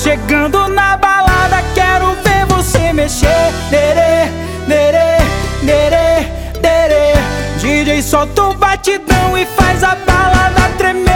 chegando na balada, quero ver você mexer. Derê, derê, derê, derê. DJ solta o batidão e faz a balada tremer.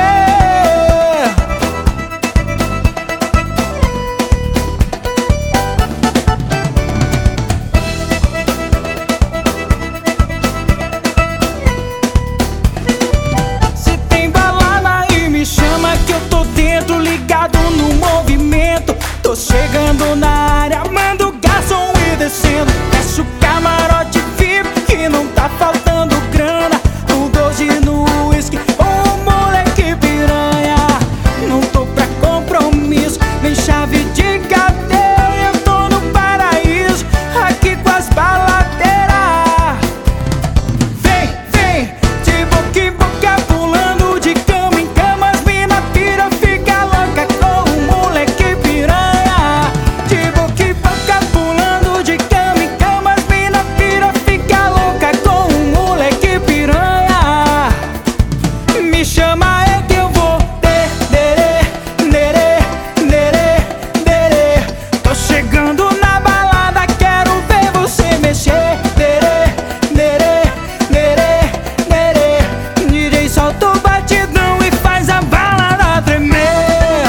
Se tem balada aí me chama que eu tô dentro, ligado no movimento. Tô chegando na área, mando o garçom ir descendo. Desce o camarote VIP que não tá faltando grana. No 12 no uísque, o moleque piranha. Não tô pra compromisso, nem chave de cadeia. Eu tô no paraíso, aqui com as baladeiras. Vem, vem, de boca em boca, pulando de cama em cama. As mina pira, fica louca com o moleque piranha. De boca em boca, pulando de cama em cama. As mina pira, fica louca com o moleque piranha. Me chama é que eu vou. Derê, derê, derê, derê. Tô chegando na balada, quero ver você mexer. Derê, derê, derê, derê. DJ solta o batidão e faz a balada tremer.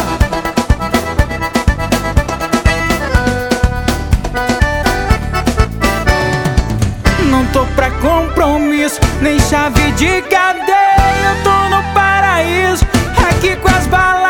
Não tô pra compromisso, nem chave de cadeia. Eu tô no paraíso, aqui com as balas.